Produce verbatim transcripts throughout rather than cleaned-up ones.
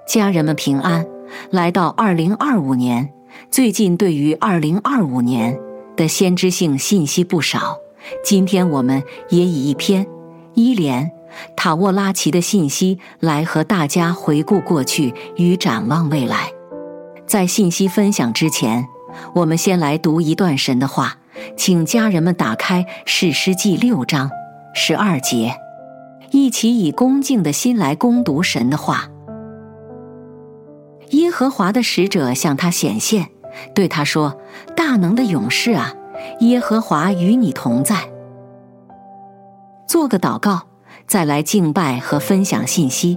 家人们平安。来到二零二五年，最近对于二零二五年的先知性信息不少，今天我们也以一篇伊莲塔沃拉奇的信息来和大家回顾过去与展望未来。在信息分享之前，我们先来读一段神的话，请家人们打开士师记六章十二节，一起以恭敬的心来攻读神的话。耶和华的使者向他显现，对他说：大能的勇士啊，耶和华与你同在。做个祷告，再来敬拜和分享信息。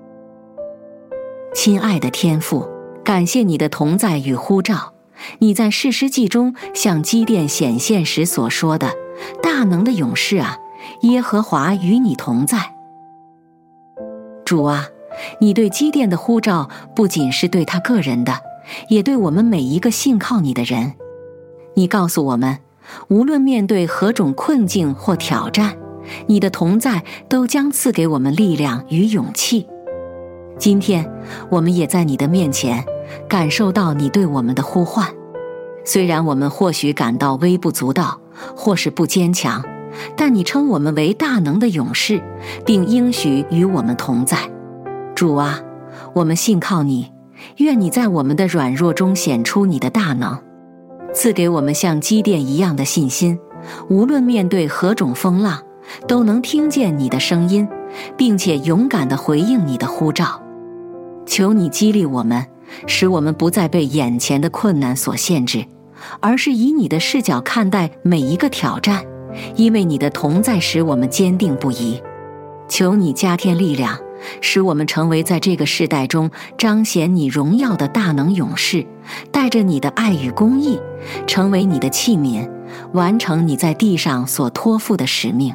亲爱的天父，感谢你的同在与呼召，你在士师记中向基甸显现时所说的：大能的勇士啊，耶和华与你同在。主啊，你对基甸的呼召不仅是对他个人的，也对我们每一个信靠你的人。你告诉我们，无论面对何种困境或挑战，你的同在都将赐给我们力量与勇气。今天我们也在你的面前感受到你对我们的呼唤，虽然我们或许感到微不足道，或是不坚强，但你称我们为大能的勇士，并应许与我们同在。主啊，我们信靠你，愿你在我们的软弱中显出你的大能，赐给我们像基甸一样的信心，无论面对何种风浪，都能听见你的声音，并且勇敢地回应你的呼召。求你激励我们，使我们不再被眼前的困难所限制，而是以你的视角看待每一个挑战，因为你的同在使我们坚定不移。求你加添力量，使我们成为在这个世代中彰显你荣耀的大能勇士，带着你的爱与公义，成为你的器皿，完成你在地上所托付的使命。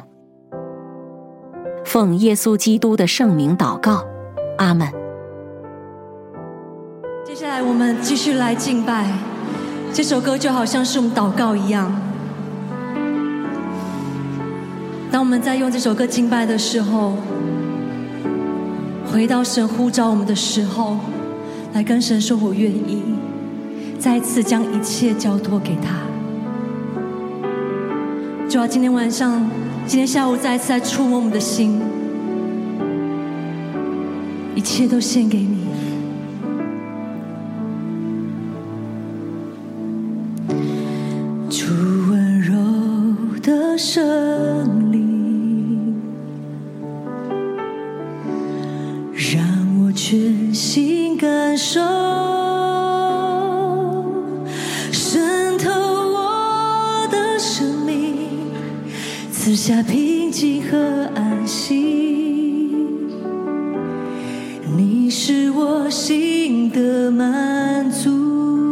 奉耶稣基督的圣名祷告，阿们。 接下来我们继续来敬拜，这首歌就好像是我们祷告一样。当我们在用这首歌敬拜的时候，回到神呼召我们的时候，来跟神说我愿意，再一次将一切交托给他。主啊，今天晚上今天下午再一次来触摸我们的心，一切都献给你。主温柔的圣灵，让我全心感受，渗透我的生命，赐下平静和安息。你是我心的满足。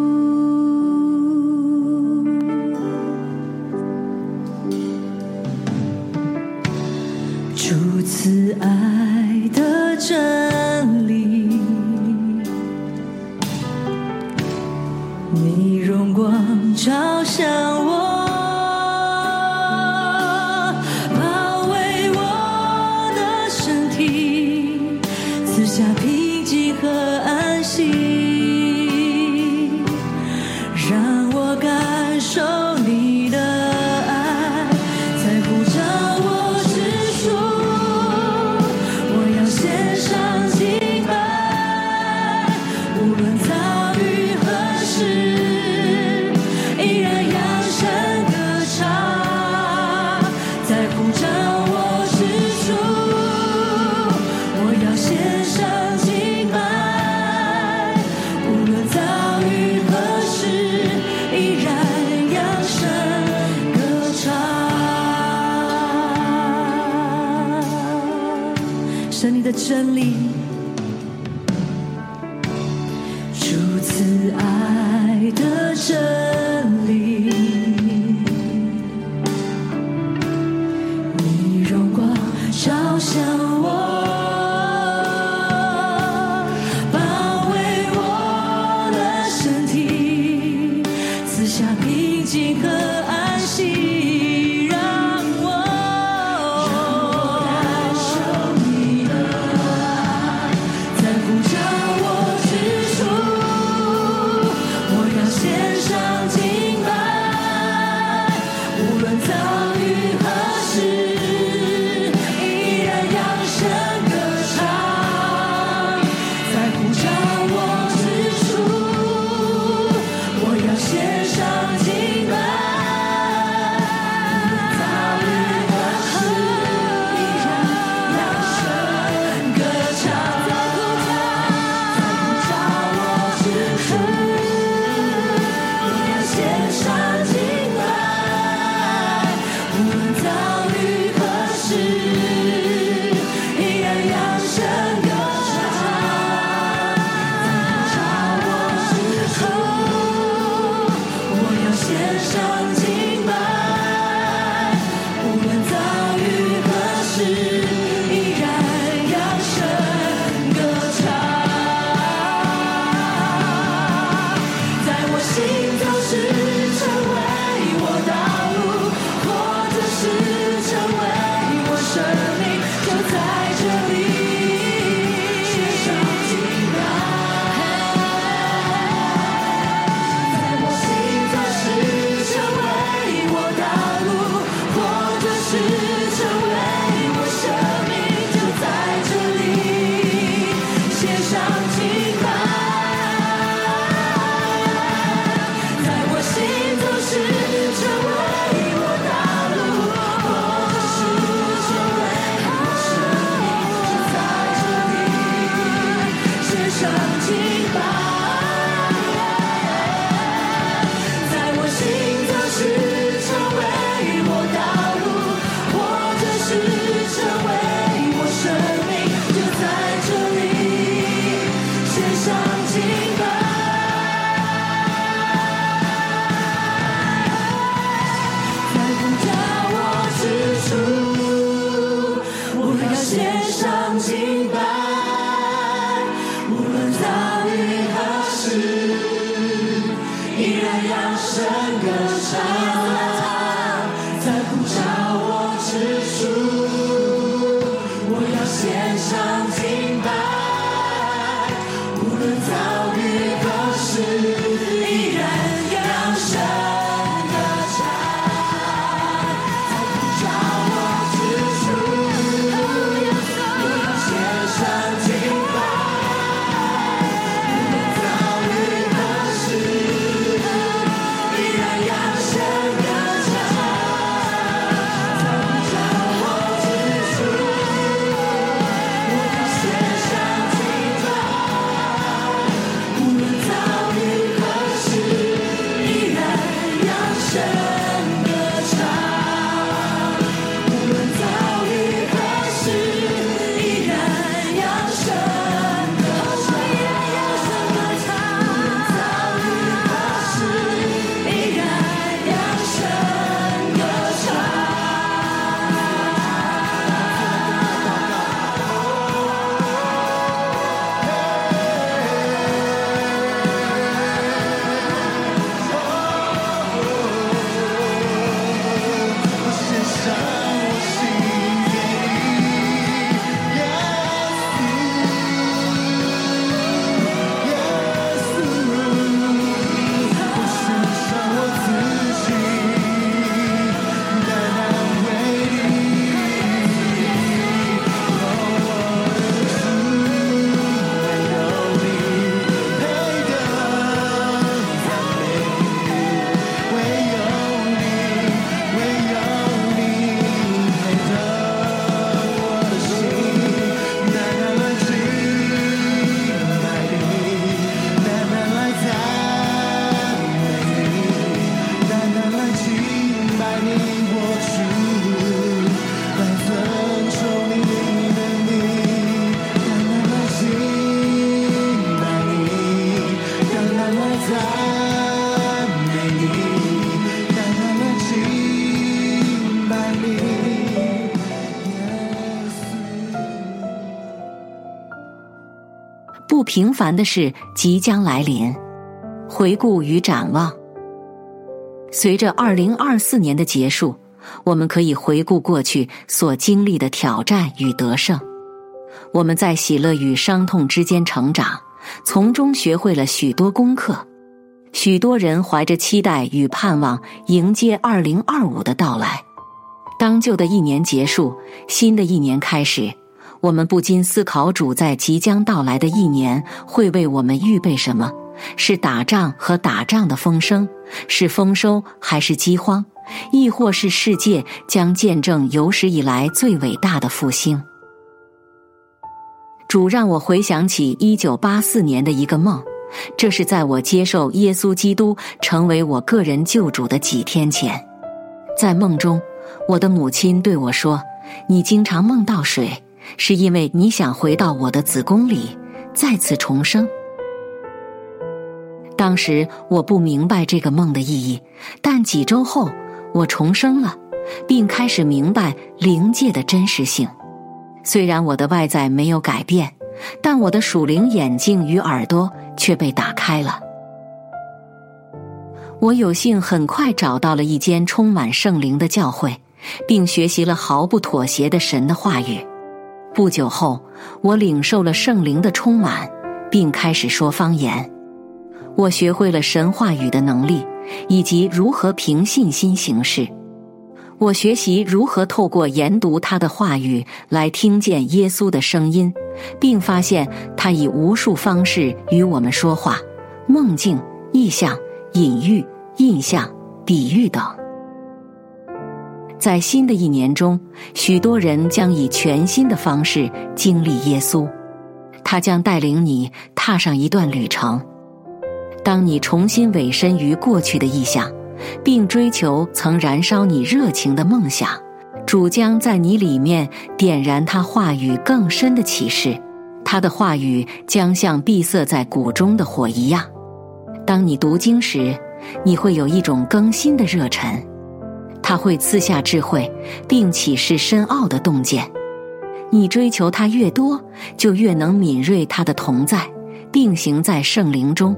主慈爱的真理，你荣光照向我，包围我的身体，赐下平静和安息，让我感受你的爱，在呼召我之处，我要献上敬拜，无论遭遇何事，依然扬声歌唱，在呼召我之处，我要献上敬拜，无论遭遇何事，依然扬声歌唱。神你的真理，主慈爱的真理，你荣光照向我，包围我的身体，赐下平静和安息，让我感受你的爱，在呼召我在这里献上敬拜。在我行走时成为我道路，或者是成为我生命，就在这里献上敬拜。在我行走时成为我道路，或者是成为我生命，就在这里献上敬拜。在我行走时成为我道路，或者是成为我生命，就在这里献上敬拜。在呼叫我之处，我要献上敬拜，无论遭遇何时，依然扬声歌唱。在呼召我之处，我要献上敬拜，无论遭遇何时，依然扬声歌唱。在呼召我之处，我要献上敬拜，无论遭遇何时，依然扬声歌唱。在呼召我之处，我要献上敬拜，无论遭遇何时，依然扬声歌唱。无论遭遇何时，依然扬声歌唱。依然扬声歌唱。无论遭遇何时，依然扬声歌唱。 不平凡的事即将来临。回顾与展望。随着二零二四年的结束，我们可以回顾过去所经历的挑战与得胜。我们在喜乐与伤痛之间成长，从中学会了许多功课。许多人怀着期待与盼望迎接二零二五的到来。当旧的一年结束，新的一年开始，我们不禁思考主在即将到来的一年会为我们预备什么？是打仗和打仗的风声，是丰收还是饥荒，亦或是世界将见证有史以来最伟大的复兴？主让我回想起一九八四年的一个梦，这是在我接受耶稣基督成为我个人救主的几天前。在梦中，我的母亲对我说，你经常梦到水，是因为你想回到我的子宫里，再次重生。当时我不明白这个梦的意义，但几周后我重生了，并开始明白灵界的真实性。虽然我的外在没有改变，但我的属灵眼睛与耳朵却被打开了。我有幸很快找到了一间充满圣灵的教会，并学习了毫不妥协的神的话语。 不久后，我领受了圣灵的充满，并开始说方言。我学会了神话语的能力，以及如何凭信心行事。我学习如何透过研读他的话语来听见耶稣的声音，并发现他以无数方式与我们说话，梦境、意象、隐喻、印象、比喻等。在新的一年中，许多人将以全新的方式经历耶稣，他将带领你踏上一段旅程。当你重新委身于过去的意象，并追求曾燃烧你热情的梦想，主将在你里面点燃他话语更深的启示，他的话语将像闭塞在骨中的火一样。当你读经时，你会有一种更新的热忱，他会赐下智慧，并启示深奥的洞见。你追求他越多，就越能敏锐他的同在，并行在圣灵中。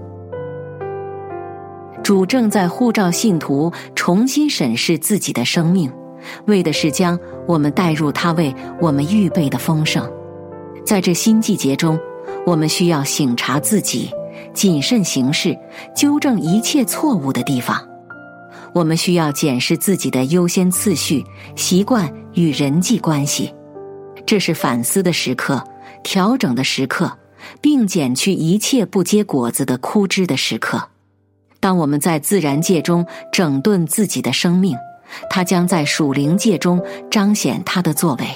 主正在呼召信徒重新审视自己的生命，为的是将我们带入他为我们预备的丰盛。在这新季节中，我们需要省察自己，谨慎行事，纠正一切错误的地方。我们需要检视自己的优先次序、习惯与人际关系。这是反思的时刻，调整的时刻，并剪去一切不结果子的枯枝的时刻。当我们在自然界中整顿自己的生命，它将在属灵界中彰显它的作为。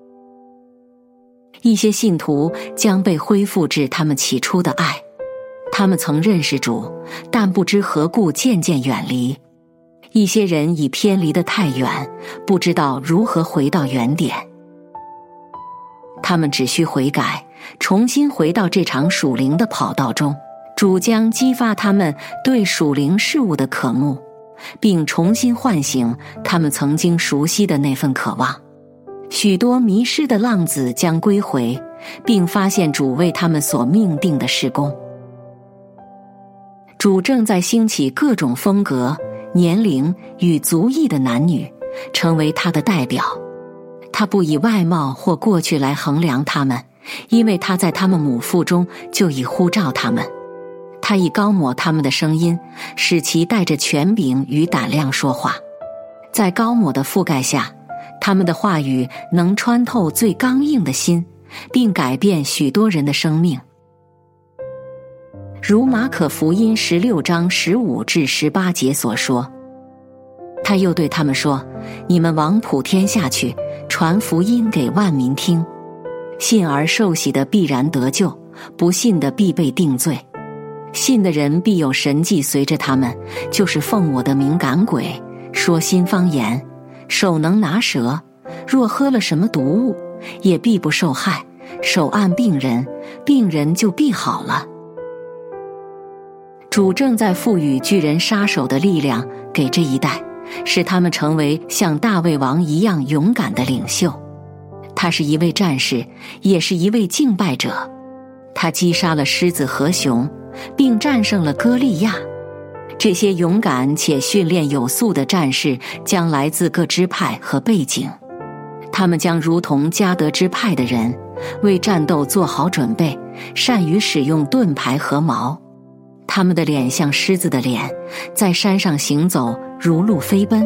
一些信徒将被恢复至他们起初的爱，他们曾认识主，但不知何故渐渐远离。一些人已偏离得太远，不知道如何回到原点。他们只需悔改，重新回到这场属灵的跑道中，主将激发他们对属灵事物的渴慕，并重新唤醒他们曾经熟悉的那份渴望。许多迷失的浪子将归回，并发现主为他们所命定的事工。主正在兴起各种风格、年龄与族裔的男女，成为他的代表。他不以外貌或过去来衡量他们，因为他在他们母腹中就已呼召他们。他以高抹他们的声音，使其带着权柄与胆量说话。在高抹的覆盖下，他们的话语能穿透最刚硬的心，并改变许多人的生命。如马可福音十六章十五至十八节所说，他又对他们说：你们往普天下去，传福音给万民听。信而受洗的必然得救，不信的必被定罪。信的人必有神迹随着他们，就是奉我的名赶鬼，说新方言，手能拿蛇，若喝了什么毒物，也必不受害，手按病人，病人就必好了。主正在赋予巨人杀手的力量给这一代，使他们成为像大卫王一样勇敢的领袖。他是一位战士，也是一位敬拜者。他击杀了狮子和熊，并战胜了歌利亚。这些勇敢且训练有素的战士将来自各支派和背景，他们将如同迦得支派的人，为战斗做好准备，善于使用盾牌和矛。他们的脸像狮子的脸，在山上行走，如鹿飞奔。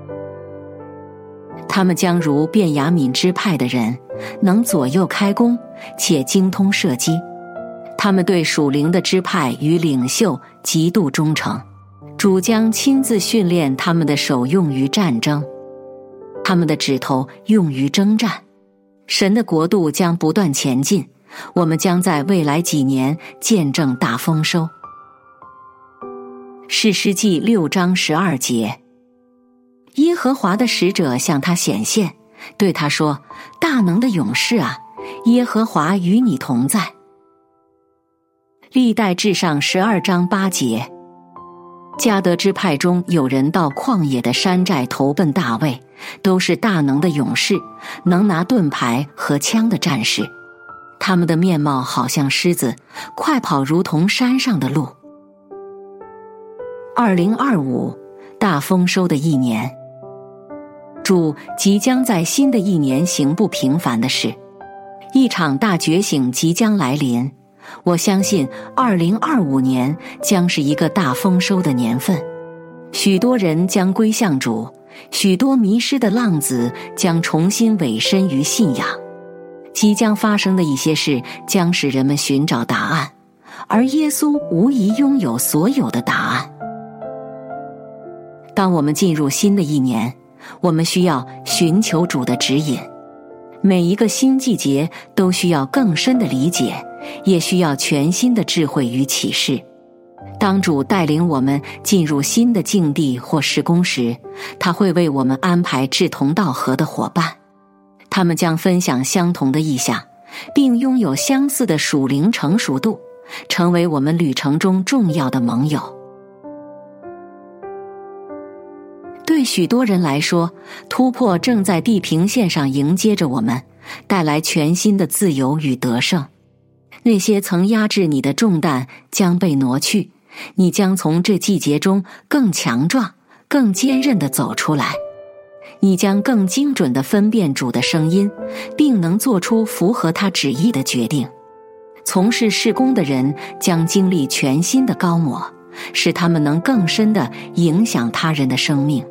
他们将如便雅悯支派的人，能左右开弓，且精通射击。他们对属灵的支派与领袖极度忠诚，主将亲自训练他们的手用于战争，他们的指头用于征战。神的国度将不断前进，我们将在未来几年见证大丰收。士师记六章十二节，耶和华的使者向他显现，对他说：大能的勇士啊，耶和华与你同在。历代志上十二章八节，迦得支派中有人到旷野的山寨投奔大卫，都是大能的勇士，能拿盾牌和枪的战士。他们的面貌好像狮子，快跑如同山上的鹿。二零二五，大丰收的一年，主即将在新的一年行不平凡的事。 一场大觉醒即将来临，我相信二零二五年将是一个大丰收的年份，许多人将归向主，许多迷失的浪子将重新委身于信仰。即将发生的一些事将使人们寻找答案，而耶稣无疑拥有所有的答案。当我们进入新的一年，我们需要寻求主的指引。每一个新季节都需要更深的理解，也需要全新的智慧与启示。当主带领我们进入新的境地或事工时，他会为我们安排志同道合的伙伴，他们将分享相同的意向，并拥有相似的属灵成熟度，成为我们旅程中重要的盟友。对许多人来说，突破正在地平线上迎接着我们，带来全新的自由与得胜。那些曾压制你的重担将被挪去，你将从这季节中更强壮、更坚韧地走出来。你将更精准地分辨主的声音，并能做出符合他旨意的决定。从事事工的人将经历全新的高摩，使他们能更深地影响他人的生命。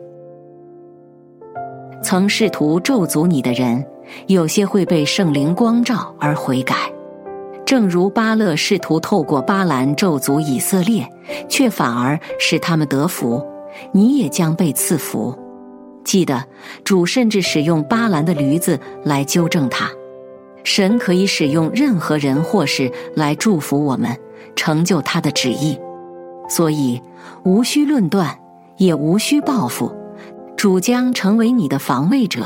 曾试图咒诅你的人，有些会被圣灵光照而悔改。正如巴勒试图透过巴兰咒诅以色列，却反而使他们得福，你也将被赐福。记得，主甚至使用巴兰的驴子来纠正他。神可以使用任何人或事来祝福我们，成就他的旨意。所以，无需论断，也无需报复，主将成为你的防卫者。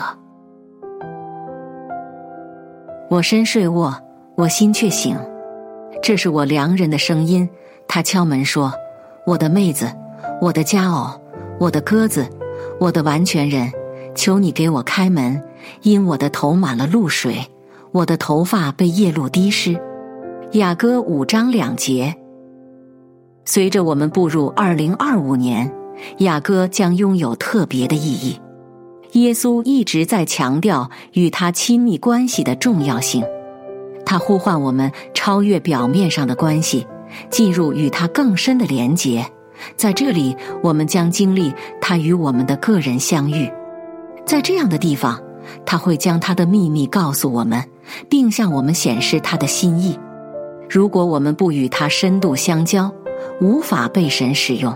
我深睡卧，我心却醒。这是我良人的声音，他敲门说：我的妹子，我的佳偶，我的鸽子，我的完全人，求你给我开门，因我的头满了露水，我的头发被夜露滴湿。雅歌五章两节。随着我们步入二零二五年，雅歌将拥有特别的意义。耶稣一直在强调与他亲密关系的重要性，他呼唤我们超越表面上的关系，进入与他更深的连结。在这里，我们将经历他与我们的个人相遇。在这样的地方，他会将他的秘密告诉我们，并向我们显示他的心意。如果我们不与他深度相交，无法被神使用。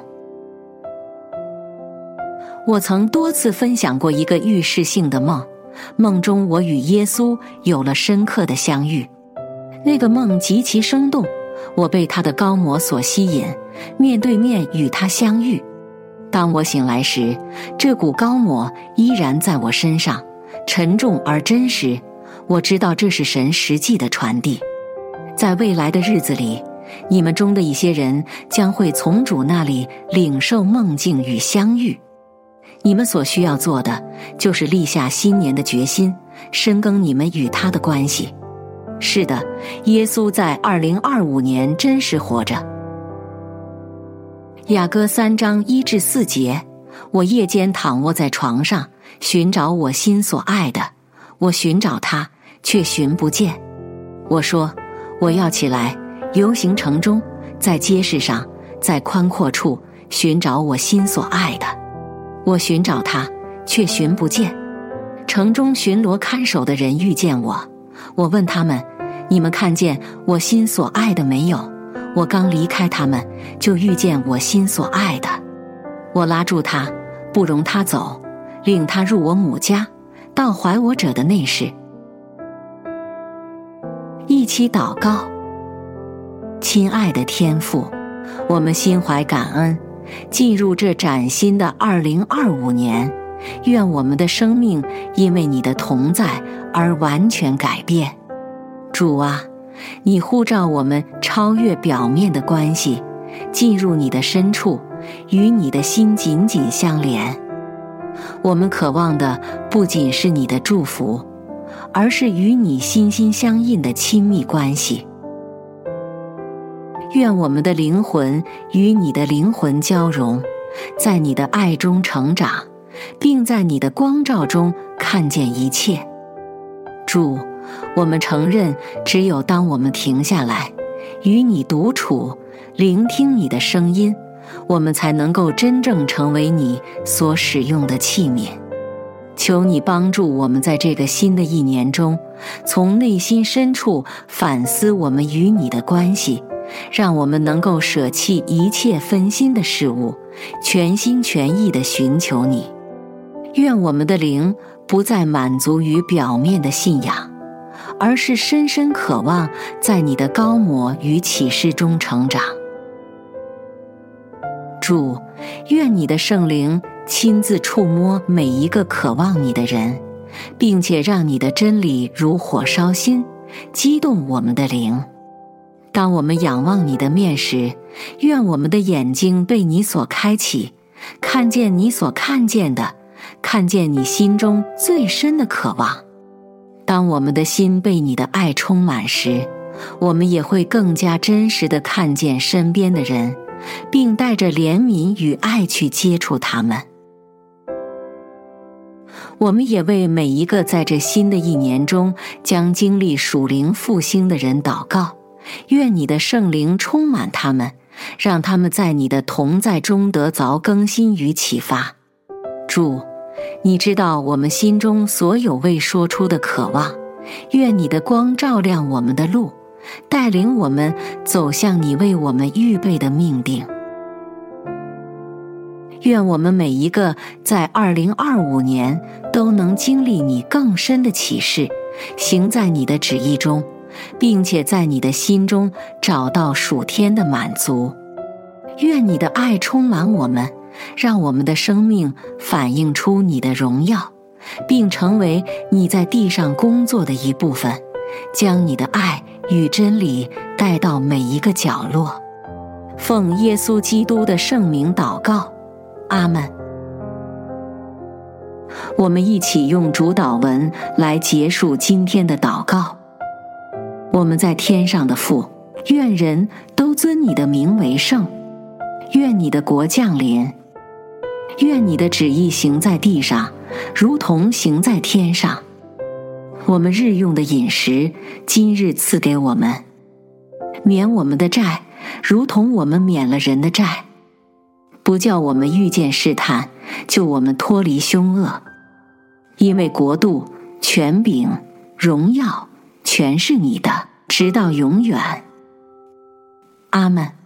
我曾多次分享过一个预示性的梦，梦中我与耶稣有了深刻的相遇。那个梦极其生动，我被他的高摩所吸引，面对面与他相遇。当我醒来时，这股高摩依然在我身上，沉重而真实。我知道这是神实际的传递。在未来的日子里，你们中的一些人将会从主那里领受梦境与相遇。你们所需要做的，就是立下新年的决心，深耕你们与他的关系。是的，耶稣在二零二五年真实活着。雅歌三章一至四节，我夜间躺卧在床上，寻找我心所爱的，我寻找他，却寻不见。我说，我要起来，游行城中，在街市上，在宽阔处，寻找我心所爱的。我寻找他，却寻不见。城中巡逻看守的人遇见我，我问他们，你们看见我心所爱的没有？我刚离开他们，就遇见我心所爱的。我拉住他，不容他走，领他入我母家，到怀我者的内室。一起祷告。亲爱的天父，我们心怀感恩，进入这崭新的二零二五年，愿我们的生命因为你的同在而完全改变。主啊，你呼召我们超越表面的关系，进入你的深处，与你的心紧紧相连。我们渴望的不仅是你的祝福，而是与你心心相印的亲密关系。愿我们的灵魂与你的灵魂交融，在你的爱中成长，并在你的光照中看见一切。主， 我们承认，只有当我们停下来，与你独处，聆听你的声音，我们才能够真正成为你所使用的器皿。求你帮助我们在这个新的一年中，从内心深处反思我们与你的关系，让我们能够舍弃一切分心的事物，全心全意地寻求你。愿我们的灵不再满足于表面的信仰，而是深深渴望在你的高摩与启示中成长。主，愿你的圣灵亲自触摸每一个渴望你的人，并且让你的真理如火烧心，激动我们的灵。当我们仰望你的面时，愿我们的眼睛被你所开启，看见你所看见的，看见你心中最深的渴望。当我们的心被你的爱充满时，我们也会更加真实地看见身边的人，并带着怜悯与爱去接触他们。我们也为每一个在这新的一年中将经历属灵复兴的人祷告，愿你的圣灵充满他们，让他们在你的同在中得着更新与启发。主，你知道我们心中所有未说出的渴望，愿你的光照亮我们的路，带领我们走向你为我们预备的命定。愿我们每一个在二零二五年都能经历你更深的启示，行在你的旨意中，并且在你的心中找到属天的满足。愿你的爱充满我们，让我们的生命反映出你的荣耀，并成为你在地上工作的一部分，将你的爱与真理带到每一个角落。奉耶稣基督的圣名祷告，阿们。我们一起用主祷文来结束今天的祷告。我们在天上的父，愿人都尊你的名为圣，愿你的国降临，愿你的旨意行在地上，如同行在天上。我们日用的饮食，今日赐给我们，免我们的债，如同我们免了人的债，不叫我们遇见试探，救我们脱离凶恶。因为国度、权柄、荣耀，全是你的，直到永远。阿们。